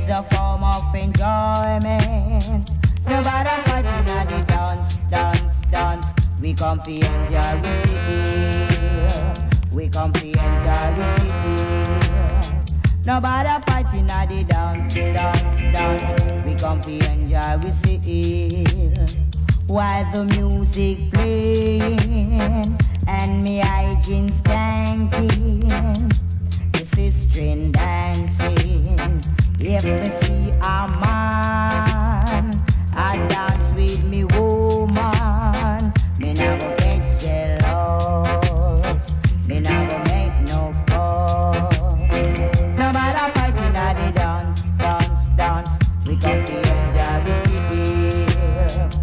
is a form of enjoyment. Nobody fighting at the dance, dance, dance. We come to enjoy, we sit. We come to enjoy, we sit. Nobody fighting at the dance, dance, dance. We come to enjoy, we sit. While the music playing and me hygiene skanking, the sister dancing. If me see